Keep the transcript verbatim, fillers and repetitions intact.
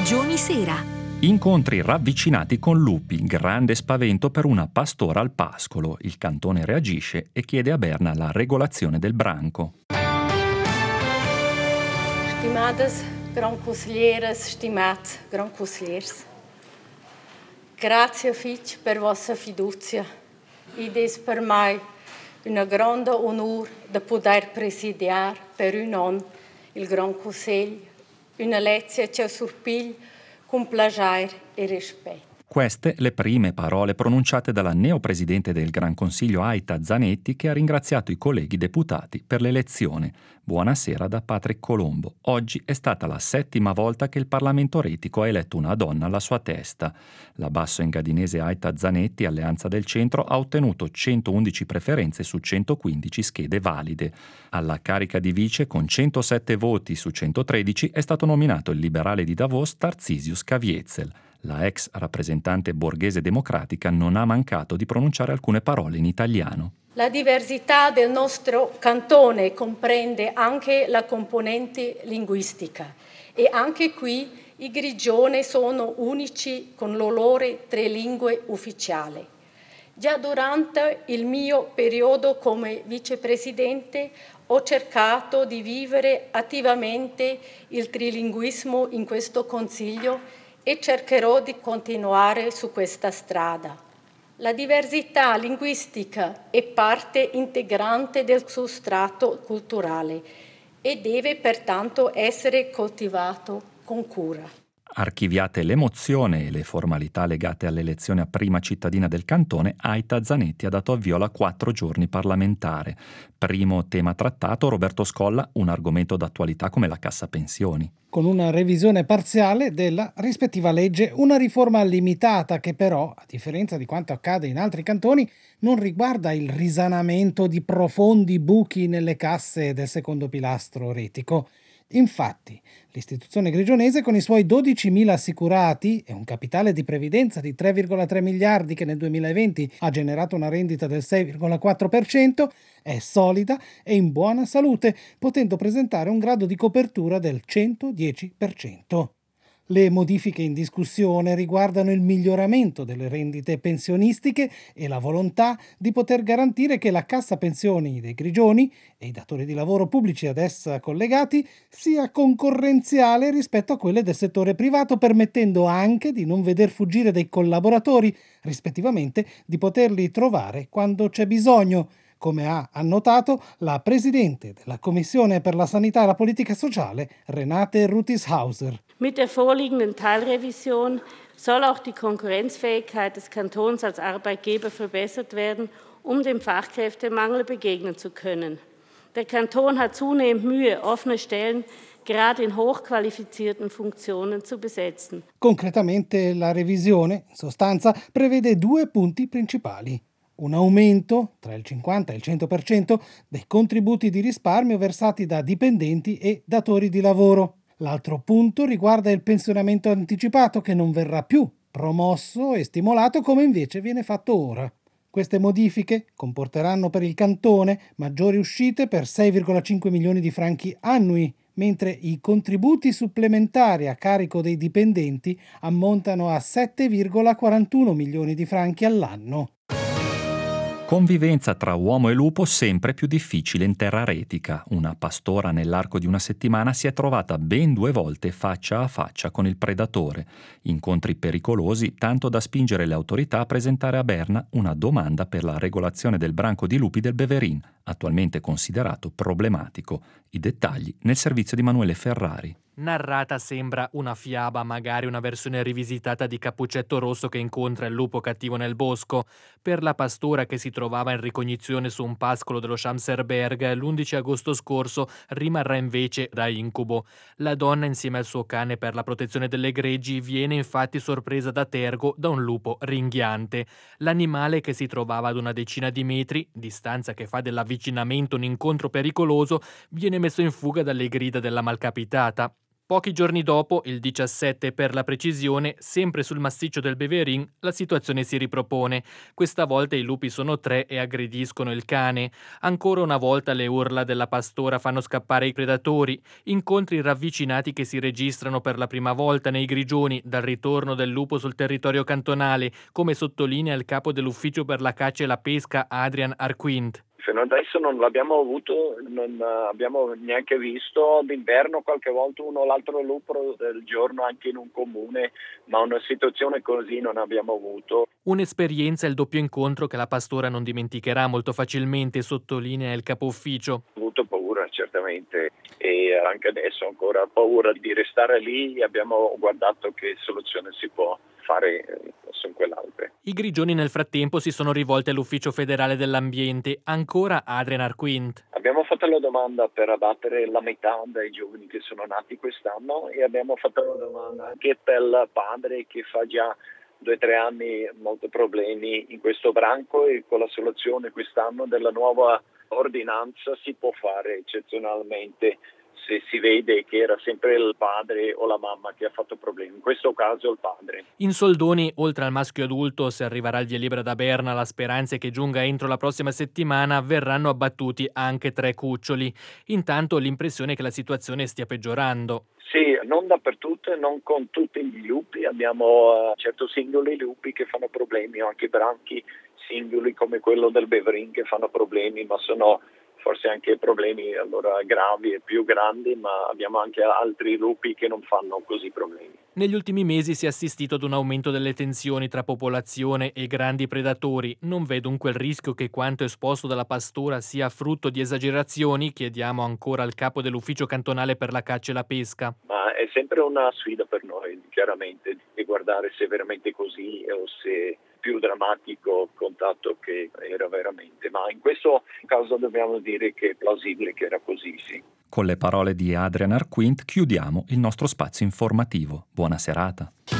Grigioni Sera. Incontri ravvicinati con lupi, grande spavento per una pastora al pascolo. Il cantone reagisce e chiede a Berna la regolazione del branco. Stimadas Gran Conselheiras, stimados Gran Conselheiros, grazie Fitch per vostra fiducia. Ed è per me un grande onore di poter presidiare per un anno il Gran Consiglio, una lezione che sorpiglia con piacere e rispetto. Queste le prime parole pronunciate dalla neopresidente del Gran Consiglio Aita Zanetti, che ha ringraziato i colleghi deputati per l'elezione. Buonasera da Patrick Colombo. Oggi è stata la settima volta che il Parlamento retico ha eletto una donna alla sua testa. La basso-engadinese Aita Zanetti, Alleanza del Centro, ha ottenuto centoundici preferenze su centoquindici schede valide. Alla carica di vice, con centosette voti su centotredici, è stato nominato il liberale di Davos Tarcisius Caviezel. La ex rappresentante borghese democratica non ha mancato di pronunciare alcune parole in italiano. La diversità del nostro cantone comprende anche la componente linguistica e anche qui i grigioni sono unici con le loro tre lingue ufficiali. Già durante il mio periodo come vicepresidente ho cercato di vivere attivamente il trilinguismo in questo Consiglio e cercherò di continuare su questa strada. La diversità linguistica è parte integrante del sostrato culturale e deve pertanto essere coltivato con cura. Archiviate l'emozione e le formalità legate all'elezione a prima cittadina del cantone, Aita Zanetti ha dato avvio alla quattro giorni parlamentare. Primo tema trattato, Roberto Scolla, un argomento d'attualità come la cassa pensioni. Con una revisione parziale della rispettiva legge, una riforma limitata che però, a differenza di quanto accade in altri cantoni, non riguarda il risanamento di profondi buchi nelle casse del secondo pilastro retico. Infatti, l'istituzione grigionese, con i suoi dodicimila assicurati e un capitale di previdenza di tre virgola tre miliardi che nel duemilaventi ha generato una rendita del sei virgola quattro per cento, è solida e in buona salute, potendo presentare un grado di copertura del centodieci per cento. Le modifiche in discussione riguardano il miglioramento delle rendite pensionistiche e la volontà di poter garantire che la cassa pensioni dei grigioni e i datori di lavoro pubblici ad essa collegati sia concorrenziale rispetto a quelle del settore privato, permettendo anche di non veder fuggire dei collaboratori, rispettivamente di poterli trovare quando c'è bisogno, come ha annotato la Presidente della Commissione per la Sanità e la Politica Sociale, Renate Rutishauser. Mit der vorliegenden Teilrevision soll auch die Konkurrenzfähigkeit des Kantons als Arbeitgeber verbessert werden, um dem Fachkräftemangel begegnen zu können. Der Kanton hat zunehmend Mühe, offene Stellen gerade in hochqualifizierten Funktionen zu besetzen. Concretamente la revisione, in sostanza, prevede due punti principali. Un aumento tra il cinquanta e il cento per cento dei contributi di risparmio versati da dipendenti e datori di lavoro. L'altro punto riguarda il pensionamento anticipato, che non verrà più promosso e stimolato come invece viene fatto ora. Queste modifiche comporteranno per il cantone maggiori uscite per sei virgola cinque milioni di franchi annui, mentre i contributi supplementari a carico dei dipendenti ammontano a sette virgola quarantuno milioni di franchi all'anno. Convivenza tra uomo e lupo sempre più difficile in terra retica. Una pastora nell'arco di una settimana si è trovata ben due volte faccia a faccia con il predatore. Incontri pericolosi, tanto da spingere le autorità a presentare a Berna una domanda per la regolazione del branco di lupi del Beverin, attualmente considerato problematico. I dettagli nel servizio di Manuele Ferrari. Narrata sembra una fiaba, magari una versione rivisitata di Cappuccetto Rosso che incontra il lupo cattivo nel bosco. Per la pastora che si trovava in ricognizione su un pascolo dello Schamserberg l'undici agosto scorso rimarrà invece da incubo. La donna, insieme al suo cane per la protezione delle greggi, viene infatti sorpresa da tergo da un lupo ringhiante. L'animale, che si trovava ad una decina di metri, distanza che fa dell'avvicinamento un incontro pericoloso, viene messo in fuga dalle grida della malcapitata. Pochi giorni dopo, il diciassette per la precisione, sempre sul massiccio del Beverin, la situazione si ripropone. Questa volta i lupi sono tre e aggrediscono il cane. Ancora una volta le urla della pastora fanno scappare i predatori. Incontri ravvicinati che si registrano per la prima volta nei Grigioni dal ritorno del lupo sul territorio cantonale, come sottolinea il capo dell'ufficio per la caccia e la pesca Adrian Arquint. Fino adesso non l'abbiamo avuto, non abbiamo neanche visto d'inverno qualche volta uno o l'altro lupo del giorno anche in un comune, ma una situazione così non abbiamo avuto. Un'esperienza e il doppio incontro che la pastora non dimenticherà molto facilmente, sottolinea il capo ufficio. Ho avuto paura certamente e anche adesso ho ancora paura di restare lì. Abbiamo guardato che soluzione si può fare su quell'alpe. I Grigioni nel frattempo si sono rivolti all'Ufficio federale dell'ambiente, ancora Adrian Arquint. Abbiamo fatto la domanda per abbattere la metà dei giovani che sono nati quest'anno e abbiamo fatto la domanda anche per il padre che fa già due o tre anni molti problemi in questo branco e con la soluzione quest'anno della nuova ordinanza si può fare eccezionalmente se si vede che era sempre il padre o la mamma che ha fatto problemi, in questo caso il padre. In soldoni, oltre al maschio adulto, se arriverà il via libera da Berna, la speranza è che giunga entro la prossima settimana, verranno abbattuti anche tre cuccioli. Intanto l'impressione è che la situazione stia peggiorando. Sì, non dappertutto, non con tutti gli lupi, abbiamo uh, certo singoli lupi che fanno problemi, o anche branchi singoli come quello del Beverin che fanno problemi, ma sono forse anche problemi allora gravi e più grandi, ma abbiamo anche altri lupi che non fanno così problemi. Negli ultimi mesi si è assistito ad un aumento delle tensioni tra popolazione e grandi predatori. Non v'è dunque il rischio che quanto esposto dalla pastora sia frutto di esagerazioni? Chiediamo ancora al capo dell'ufficio cantonale per la caccia e la pesca. Ma è sempre una sfida per noi, chiaramente, di guardare se è veramente così o se più drammatico il contatto che era veramente. Ma in questo caso dobbiamo dire che è plausibile che era così, sì. Con le parole di Adrian Arquint chiudiamo il nostro spazio informativo. Buona serata.